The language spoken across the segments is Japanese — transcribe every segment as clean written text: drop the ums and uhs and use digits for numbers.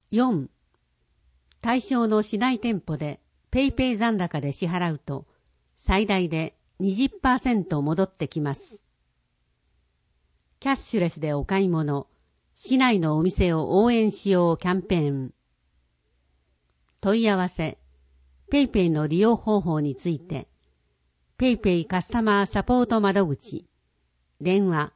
4. 対象の市内店舗でペイペイ残高で支払うと最大で 20% 戻ってきます。キャッシュレスでお買い物、市内のお店を応援しようキャンペーン。問い合わせ、ペイペイの利用方法について、ペイペイカスタマーサポート窓口、電話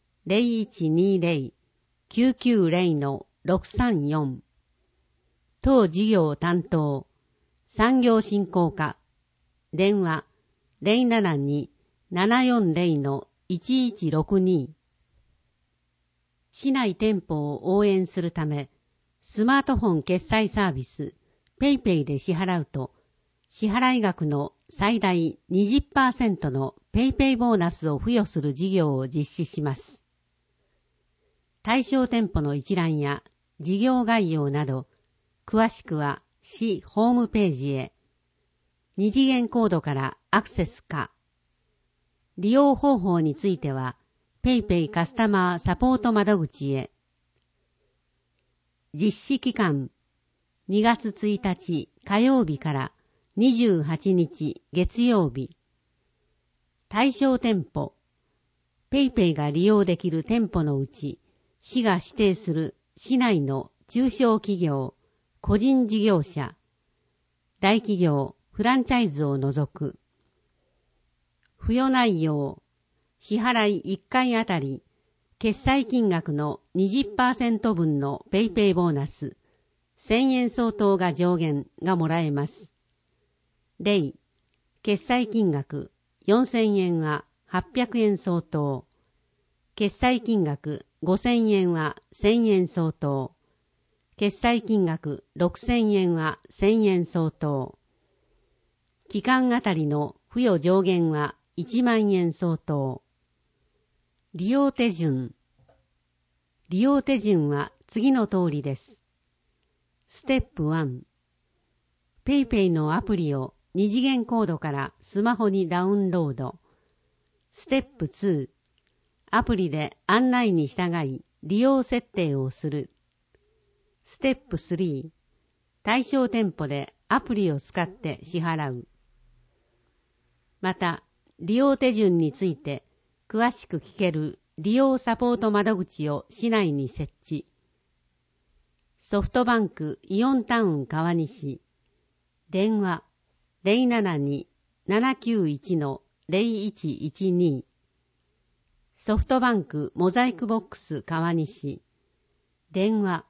0120-990-634 当事業担当、産業振興課、電話 072-740-1162 市内店舗を応援するため、スマートフォン決済サービス、ペイペイで支払うと、支払い額の最大 20% のペイペイボーナスを付与する事業を実施します。対象店舗の一覧や事業概要など、詳しくは市ホームページへ、二次元コードからアクセスか、利用方法については、ペイペイカスタマーサポート窓口へ。実施期間、2月1日火曜日から28日月曜日。対象店舗、ペイペイが利用できる店舗のうち、市が指定する市内の中小企業、個人事業者、大企業、フランチャイズを除く。付与内容、支払い1回あたり、決済金額の 20% 分のペイペイボーナス、1000円相当が上限がもらえます。例、決済金額4000円は800円相当、決済金額5000円は1000円相当、決済金額6000円は1000円相当、期間あたりの付与上限は1万円相当。利用手順。利用手順は次の通りです。ステップ1。ペイペイのアプリを二次元コードからスマホにダウンロード。ステップ2。アプリで案内に従い利用設定をする。ステップ3。対象店舗でアプリを使って支払う。また、利用手順について詳しく聞ける利用サポート窓口を市内に設置。ソフトバンクイオンタウン川西、電話 072-791-0112 ソフトバンクモザイクボックス川西、電話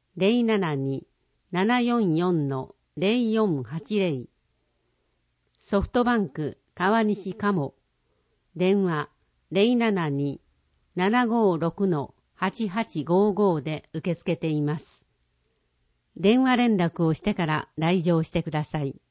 072-744-0480 ソフトバンク川西カモ、電話 072-756-8855 で受け付けています。電話連絡をしてから来場してください。